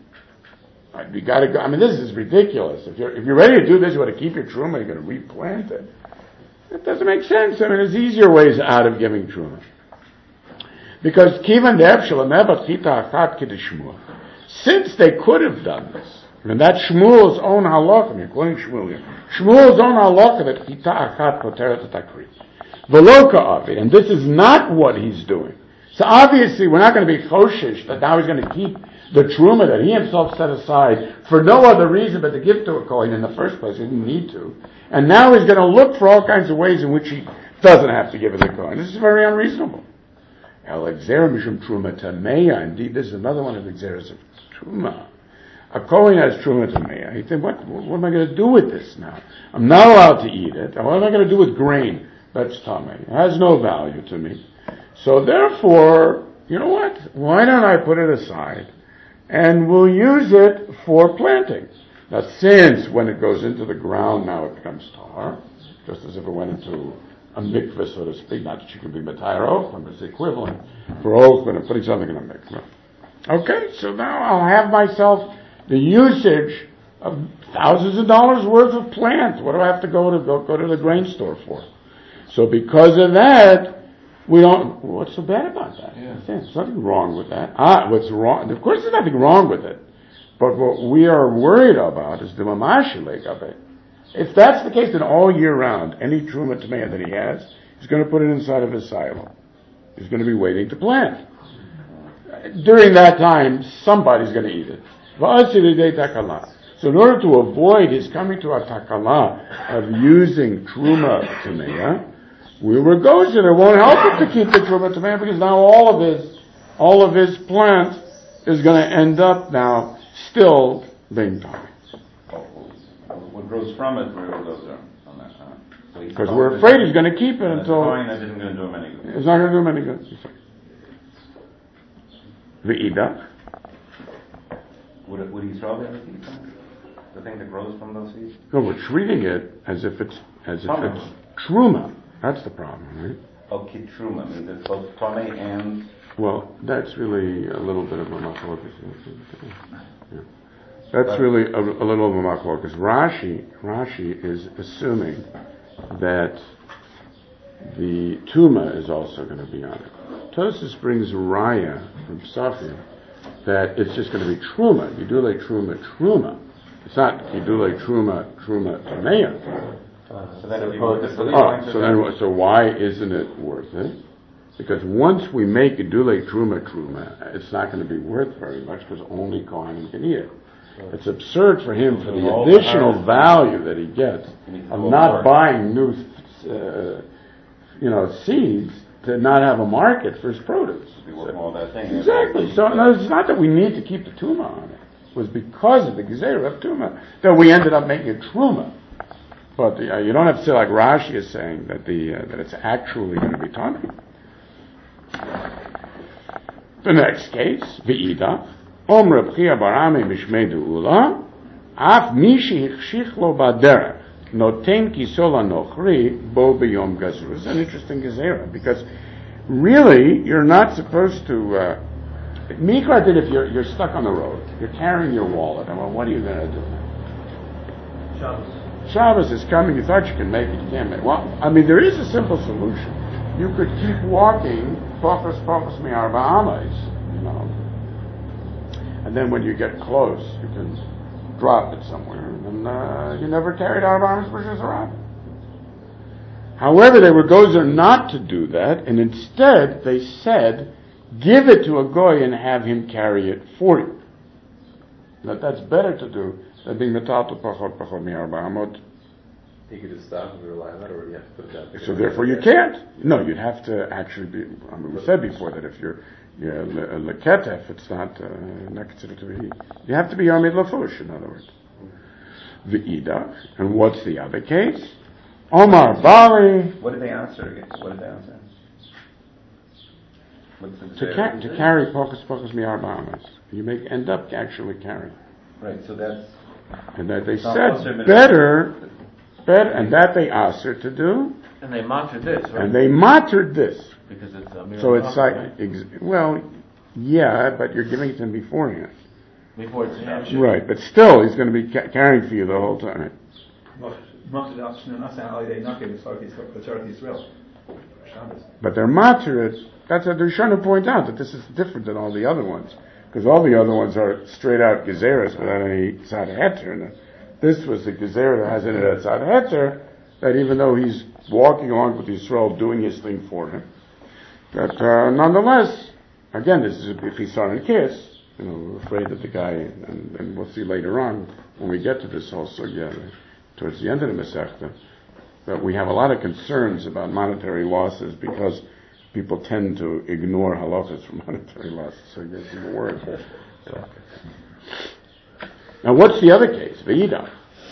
You got to go. I mean, this is ridiculous. If you're if you're ready to do this, you want to keep your truma. You're going to replant it. It doesn't make sense. I mean, there's easier ways out of giving truma. Because kivan de'epshel nebat chita achat k'deshmuel. Since they could have done this, and that's Shmuel's own halakha, you're quoting Shmuel here. Shmuel's own halakha that chita achat poteret takrit. Veloka of it, and this is not what he's doing. So obviously, we're not going to be choshish that now he's going to keep the truma that he himself set aside for no other reason but to give to a kohen in the first place. He didn't need to. And now he's going to look for all kinds of ways in which he doesn't have to give it to the kohen. This is very unreasonable. Indeed, this is another one of the exeras of truma. A kohen has truma tameya. He thinks, what, what am I going to do with this now? I'm not allowed to eat it. What am I going to do with grain? That's tamei. It has no value to me. So therefore, you know what? Why don't I put it aside? And we'll use it for planting. Now, since when it goes into the ground, now it becomes tar, just as if it went into a mikveh, so to speak. Not that you can be matayr ochlim, but it's equivalent for ochlim and putting something in a mikveh. Okay, so now I'll have myself the usage of thousands of dollars worth of plants. What do I have to go to go, go to the grain store for? So because of that, we don't, what's so bad about that? Yeah. There's nothing wrong with that. Ah, what's wrong? Of course there's nothing wrong with it. But what we are worried about is the mamashilek of it. If that's the case, then all year round, any truma tamei that he has, he's going to put it inside of his silo. He's going to be waiting to plant. During that time, somebody's going to eat it. So in order to avoid his coming to a takala of using truma tamei, we were goes and it won't help him to keep the truma tamei because now all of his, all of his plant is going to end up now still being tamei. What grows from it, where it goes on that time. Because so we're afraid he's going to keep it until that isn't going to do him any good. It's not going to do him any good. V'ida. Would it, would he throw the other seeds? The thing that grows from those seeds? No, we're treating it as if it's as if Truma. it's truma. That's the problem, right? Oh, kitruma means it's both tamei and. Well, that's really a little bit of a machlokas. Yeah. That's really a, a little of a machlokas. Rashi, Rashi is assuming that the tuma is also going to be on it. Tosfos brings raya from Safir that it's just going to be truma. Yidulei truma truma. It's not Yidulei truma truma tameya. So then if you want to... Oh, so then, so why isn't it worth it? Because once we make a Gedulei Truma Truma, it's not going to be worth very much because only Kohanim can eat it. It's absurd for him for the additional value that he gets of not buying new, uh, you know, seeds to not have a market for his produce. All that thing. Exactly. So no, it's not that we need to keep the Tuma on it. It was because of the Gezerah of Tuma that we ended up making a Truma. But uh, you don't have to say like Rashi is saying that the uh, that it's actually going to be Tani. The next case, V'ida, Om Reb Chia bar Ami Mishmei De'ula, Af Mishi Hichshich Lo Baderech, Noten Kisol HaNochri Bo B'Yom Gazru. It's an interesting Gezerah, because really, you're not supposed to, uh, Mikra did if you're, you're stuck on the road, you're carrying your wallet, and well, what are you going to do now? Shabbos. Shabbos is coming, you thought you could make it, you can't make it. Well, I mean, there is a simple solution. You could keep walking, Pachas Pachas Mi'arba Amas, you know. And then when you get close, you can drop it somewhere, and uh, you never carried Arba Amas B'Shus Harabim. However, they were gozer not to do that, and instead they said, give it to a goy and have him carry it for you. That that's better to do than being metal to pachot pachot mi'arba amot. You could just stop and rely on that, or you have to put it down. So therefore you can't. No, you'd have to actually be, I mean, we said before that if you're, you're a leketef, it's not, uh, not considered to be, you have to be yomid lafush, in other words. The idach, and what's the other case? Omar Bali. What did they answer again? What did they answer? To, ca- to carry Pachas Pachas Mi'arba Amas. You may end up actually carrying. Right, so that's... And that they said better, better, and that they asked her to do. And they monitored this, right? And they monitored this. Because it's a So it's like, right? ex- well, yeah, but you're giving it to him beforehand. Before it's yeah. Right, but still, he's going to be ca- carrying for you the whole time. But they're moderate. That's what they're trying to point out, that this is different than all the other ones. Because all the other ones are straight out gezeras without any tzad heter. This was the gezerah that has in it a tzad heter, that even though he's walking along with Yisrael doing his thing for him, that uh, nonetheless, again, this is a chisar and kiss. You know, we're afraid that the guy, and, and we'll see later on when we get to this whole sugya, towards the end of the Masechta, that we have a lot of concerns about monetary losses because people tend to ignore halachas for monetary losses. So you get some words. Now, what's the other case? Ve'ida.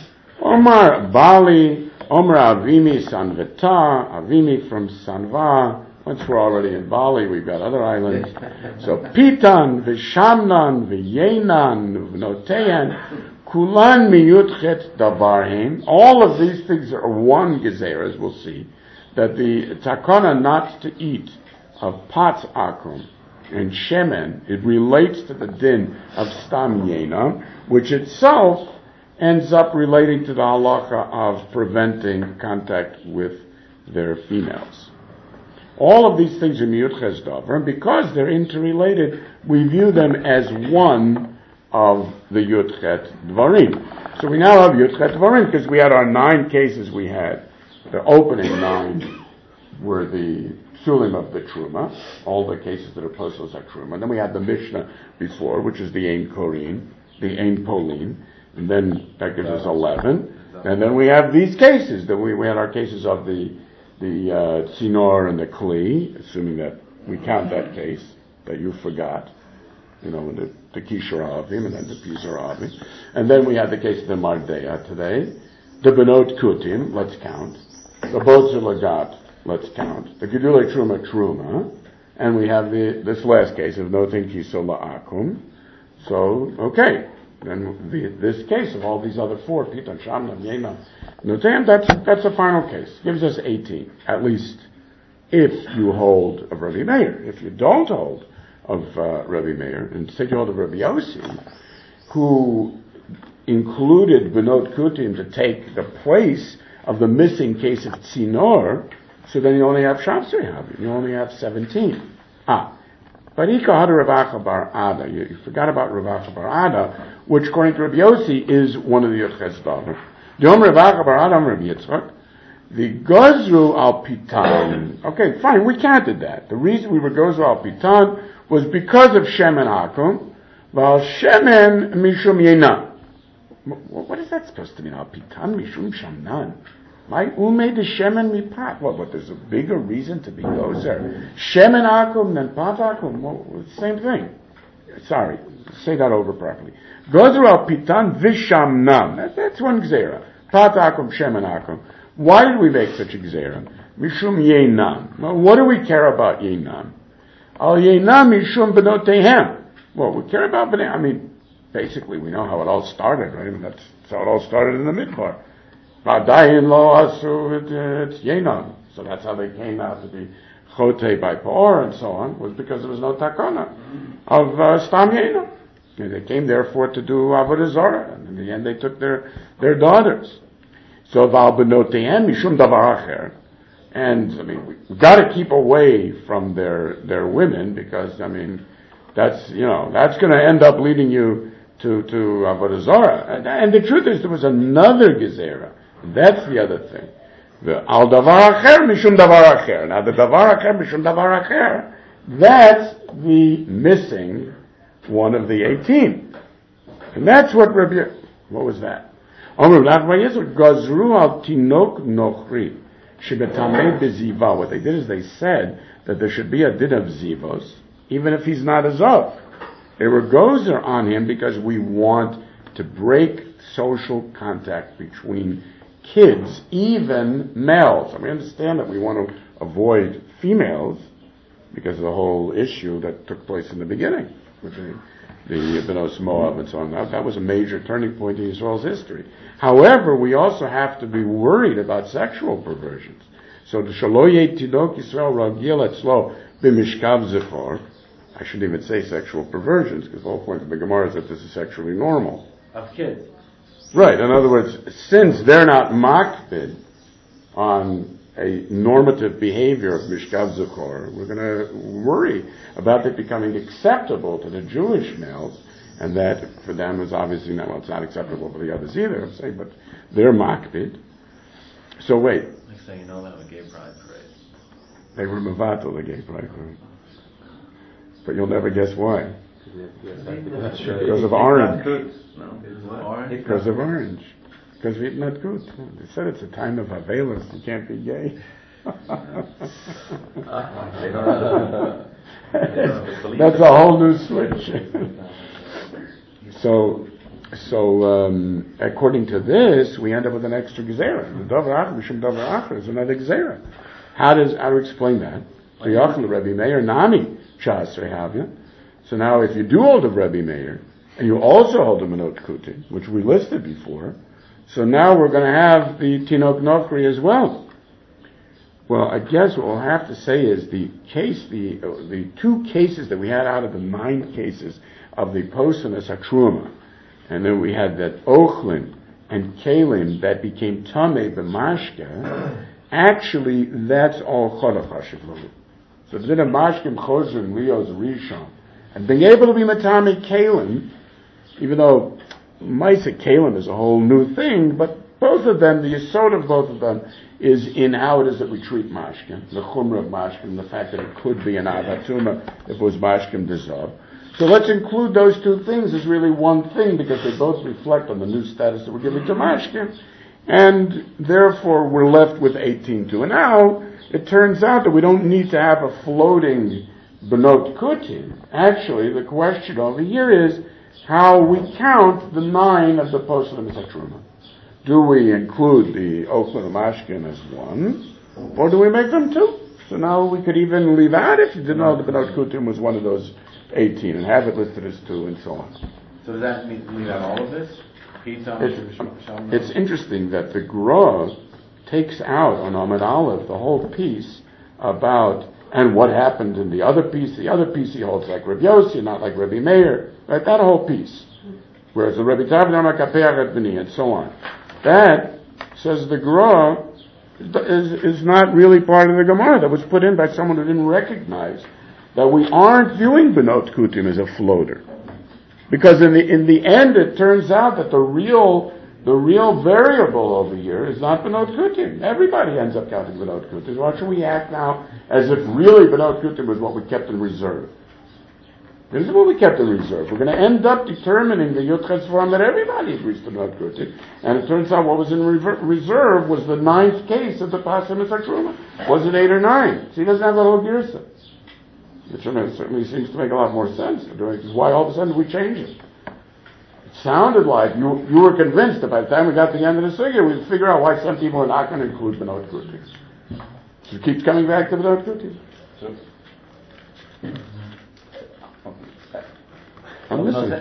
Omar Bali, Omar Avimi Sanveta, Avimi from Sanva. Once we're already in Bali, we've got other islands. So Pitan, Vishamnan, V'yenan, V'noteyan, Kulan miyutchet davarhim. All of these things are one gezer, as we'll see, that the takana not to eat of patz akum and shemen, it relates to the din of stam yena, which itself ends up relating to the halacha of preventing contact with their females. All of these things are miyutchet davar, and because they're interrelated, we view them as one of the Yudchet Dvarim. So we now have Yudchet Dvarim because we had our nine cases we had. The opening nine were the Psulim of the Truma, all the cases that are postos are Truma. And then we had the Mishnah before, which is the Ein Korin, the Ein Polin, and then that gives us eleven. And then we have these cases, that we, we had our cases of the the uh, Tzinor and the Kli, assuming that we count that case, that you forgot. You know, the, the Kishar Avim and then the Pizar Avim. And then we had the case of the Mardeya today. The Benot Kutim, let's count. The Botzer Lagat, let's count. The Gedulei Truma Truma. And we have the this last case of Notin Kiso La'akum. So, okay. Then the, this case of all these other four, Pitan, Shamna, Yena, Notam, that's, that's the final case. Gives us eighteen, at least, if you hold of Rabbi Meir. If you don't hold of uh, Rabbi Meir, and instead you hold of Rabbi Yossi, who included Benot Kutim to take the place of the missing case of Tzinor, so then you only have Shamsei Havim, you only have seventeen. Ah, but Ika had Ravacha Bar Ada, you, you forgot about Ravacha Bar Ada, which according to Rabbi Yossi is one of the Yudchet Davar. Yom Ravacha Bar Ada, Rabbi Yitzchak, the Gozru al Pitan. Okay, fine, we counted that. The reason we were Gozru al Pitan was because of Shemen Akum, while Shemen Mishum Yena. What is that supposed to mean? Al Pitan Mishum Shamnan. My Ume de Shemen Mipat. What, what, there's a bigger reason to be Gozer. Shemen Akum than Pat Akum. Well, same thing. Sorry, say that over properly. Gozer al Pitan Vishamnan. That, that's one Gzera. Pat Akum, Shemen Akum. Why did we make such a Gzera? Mishum Yenam. Well, what do we care about Yenam? Al Yenam Mishum Benotehem. Well, we care about Benotehem. I mean, basically, we know how it all started, right? I mean, that's, that's how it all started in the Midbar. Vadayin lo asu, it's Yenam. So that's how they came out to be Chote by Por and so on, was because there was no takana of uh, Stam Yenam. They came therefore to do Avodah Zarah, and in the end they took their, their daughters. So Val Benotehem Mishum Davar Acher. And, I mean, we've got to keep away from their, their women, because, I mean, that's, you know, that's going to end up leading you to, to Avodah Zarah. And, and the truth is, there was another Gezerah. That's the other thing. The Al Davar Acher Mishum Davar Acher. Now, the Davar Acher Mishum Davar Acher, that's the missing one of the eighteen. And that's what Rabbi, what was that? Gazru al Tinok Nochri. What they did is they said that there should be a din of zivos, even if he's not a zav. They were gozer on him because we want to break social contact between kids, even males. And we understand that we want to avoid females because of the whole issue that took place in the beginning with the, the Benos Moab and so on. That, that was a major turning point in Israel's history. However, we also have to be worried about sexual perversions. So the Shaloye Tidok Yisrael Ragil Etzlo B'Mishkav Zechor. I shouldn't even say sexual perversions, because the whole point of the Gemara is that this is sexually normal. Of kids. Right. In other words, since they're not makpid on a normative behavior of Mishkav Zechor, we're going to worry about it becoming acceptable to the Jewish males. And that, for them, is obviously not, well, it's not acceptable for the others either, I'm saying, but they're makpid. So wait. Next thing you know, they have a gay pride parade. They were mevatel, the gay pride parade. But you'll never guess why. Because of orange. Orange? Because of orange. Because we're not good. They said it's a time of Avelis, you can't be gay. That's a whole new switch. So, so um, according to this, we end up with an extra gezerah. The davar acher mishum davar acher is another gezerah. How does how to explain that? So Yachal Rebbe Meir nami shas rehavya. So now, if you do hold of Rebbe Meir and you also hold of Menot Kuti, which we listed before, so now we're going to have the Tinok Nochri as well. Well, I guess what we'll have to say is the case, the uh, the two cases that we had out of the nine cases of the Posanas Hatruma, and then we had that Ochlin and Kalim that became Tameh B'mashka, actually that's all Chodach HaShavlu. So the din of Mashkim Chozrin Leo's Rishon, and being able to be Matame Kalim, even though Maisa Kalim is a whole new thing, but both of them, the yesod of both of them, is in how it is that we treat Mashkim, the Chumrah of Mashkim, the fact that it could be an Avatuma if it was Mashkim Dezav. So let's include those two things as really one thing, because they both reflect on the new status that we're giving to Mashkim, and therefore we're left with eighteen two. And now, it turns out that we don't need to have a floating Benot Kutin. Actually, the question over here is how we count the nine of the Posanim Hatruma. Do we include the Ochlin and Mashkin as one, or do we make them two? So now we could even leave out, if you didn't know the Benot Kutim was one of those eighteen, and have it listed as two, and so on. So does that mean leave out all of this? Pizza, it's, it's interesting that the Gra takes out on Amud Aleph the whole piece about, and what happened in the other piece. The other piece he holds like Rabbi Yossi, not like Rabbi Meir, right? That whole piece. Whereas the Rabbi Tavnama Kapeach B'ni, and so on. That, says the Gra, is, is not really part of the Gemara. That was put in by someone who didn't recognize that we aren't viewing Benot Kutim as a floater. Because in the in the end, it turns out that the real The real variable over here is not Benot Kutim. Everybody ends up counting Benot Kutim. Why should we act now as if really Benot Kutim was what we kept in reserve? This is what we kept in reserve. We're going to end up determining the Yud Ches form that everybody agrees to Benot Kutim. And it turns out what was in rever- reserve was the ninth case of the Pasim Truma. Was it eight or nine? So he doesn't have the whole Girsa. Which I mean, certainly seems to make a lot more sense. Why all of a sudden we change it? It sounded like you you were convinced that by the time we got to the end of the Sugya, we'd figure out why some people are not going to include Benot Kutim. So it keeps coming back to Benot Kutim. So, I'm listening.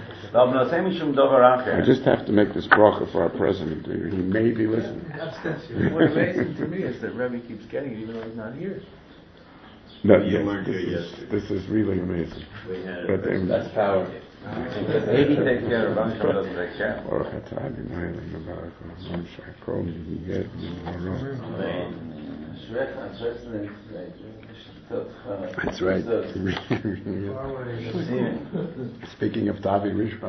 I just have to make this bracha for our president. He may be listening. What's amazing to me is that Rebbe keeps getting it even though he's not here. No, yes, this, is, this is really amazing. We had But, um, That's power. Maybe take care of Ram doesn't take care. Baruch atah Adonai Eloheinu melech haolam she'akol niyeh b'maro. That's right. Speaking of Tavi Rishba.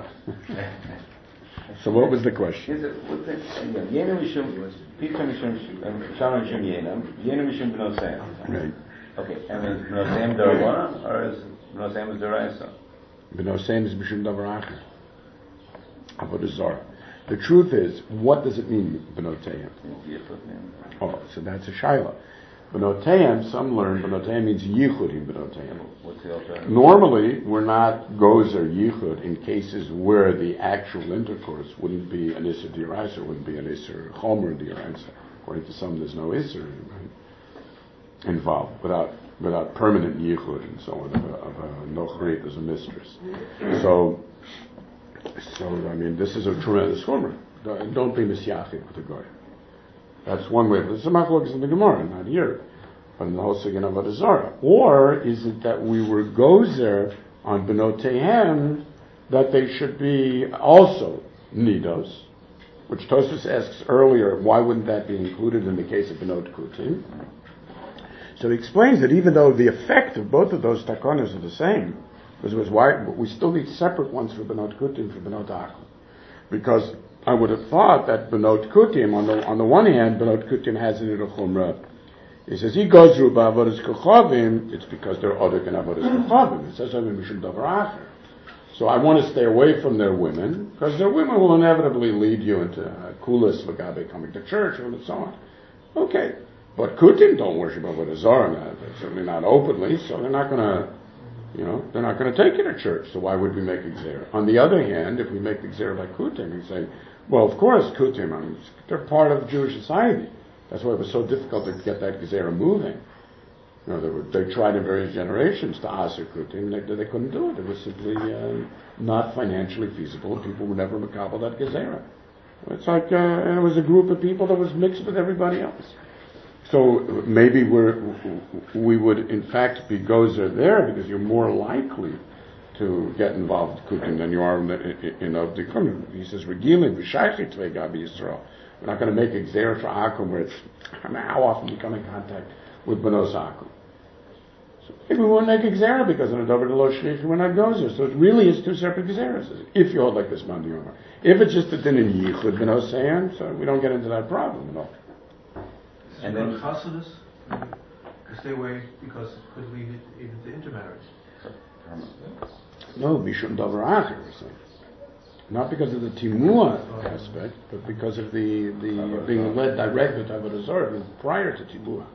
So what was the question? Is it, what's interesting? Yenim Mishum, Pita Mishum, Shalom Mishum Yenim, Yenim Mishum B'nosayim. Right. Okay, and is B'nosayim Darabana, or is B'nosayim is Daraisa? B'nosayim is B'shum Davar Acher. Avodah Zarah. The truth is, what does it mean, B'notayim? Oh, so that's a Shaila. B'notayim, some learn B'notayim means Yichud in B'notayim. What's the alternative? Normally, we're not gozer Yichud in cases where the actual intercourse wouldn't be an Isser D'Oraisa, wouldn't be an Isser Chomer D'Oraisa. According to some, there's no Isser right, involved, without without permanent Yichud and so on, of a, of a Nochrit as a mistress. So, so I mean, this is a tremendous Chomer. Don't be Misyachid with the Goy. That's one way. This is a machlokes in the Gemara, not here, but in the whole Sugya of Avodah Zarah. Or is it that we were gozer on Benotehem that they should be also nidos, which Tosfos asks earlier, why wouldn't that be included in the case of Benot Kutim? So he explains that even though the effect of both of those takonas are the same, because it was why we still need separate ones for Benot Kutim for Benot Akum, because I would have thought that Benot Kutim, on the on the one hand, Benot Kutim has in it a chumrah. He says, he goes through ba'avodas kochavim, it's because they're odek and avodas kochavim. It says, mishum davar acher. So I want to stay away from their women, because their women will inevitably lead you into uh, kulas v'gabe coming to church, and so on. Okay. But Kutim don't worship avodah zarah, certainly not openly, so they're not going to, you know, they're not going to take you to church, so why would we make a gzera? On the other hand, if we make the gzera like Kutim, we say, well, of course, Kutim, I mean, they're part of Jewish society. That's why it was so difficult to get that gzera moving. You know, they, were, they tried in various generations to aser Kutim, they, they couldn't do it. It was simply uh, not financially feasible. People would never makabel that gzera. It's like, uh, and it was a group of people that was mixed with everybody else. So maybe we're, we would in fact be gozer there because you're more likely to get involved in Kutim than you are in, in, in Avdikunim. He says, Regilim, V'shaychit Gabi Yisrael. We're not going to make a gzera for Akum where it's, I mean, how often do you come in contact with Benos Akum? So maybe we won't make a gzera because of the Dover Lo Shlich, we're not gozer. So it really is two separate gzeras, if you hold like this Mandi Yomer. If it's just a din in Yichud Benos Seyam, so we don't get into that problem at all. And then Chassidus, to stay away because it could lead it even to intermarriage. No, Mishum Davar Acher, not because of the Timua aspect, but because of the, the being led directly to Avodah Zarah prior to Timua.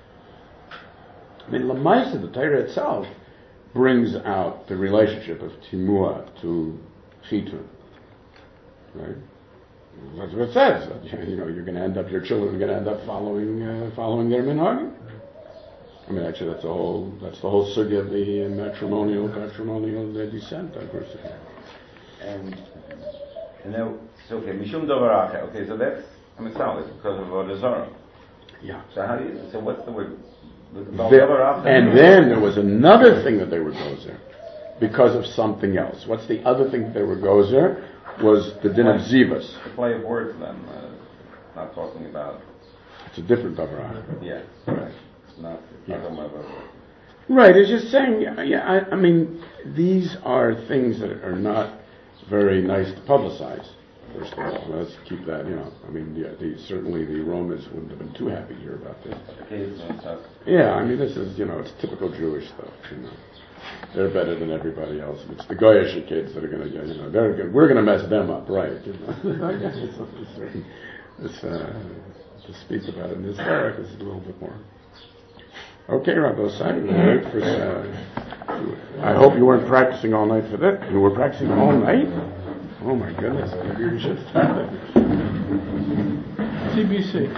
I mean, Lamaisa, the Torah itself, brings out the relationship of Timua to Chitun, right? That's what it says. You know, you're going to end up, your children are going to end up following uh, following their minhagim. I mean, actually, that's the whole that's the whole sugya of the matrimonial patrimonial uh, descent diversity. And and now, so okay, mishum davar acher. Okay, so that's I mean, it's because of Avodah Zarah. Yeah. So how do you? So what's the word? The, and then there was another thing that they were gozer because of something else. What's the other thing that they were gozer? Was the din of zivas. The play of words then, uh, not talking about... It's a different davar. Yeah, right. Not, yeah. not about right, it's just saying, yeah, I, I mean, these are things that are not very nice to publicize, first of all. let's keep that, you know. I mean, yeah, the, certainly the Romans wouldn't have been too happy to hear about this. Yeah, I mean, this is, you know, it's typical Jewish stuff, you know. They're better than everybody else. It's the Goyish kids that are going to, you know, they're gonna, we're going to mess them up, right? You know? I guess it's, it's, it's, uh, to speak about it in this era is a little bit more. Okay, Rabbi Simon, right, for, uh, I hope you weren't practicing all night for that. You were practicing all night? Oh my goodness, maybe we should stop it. C B C.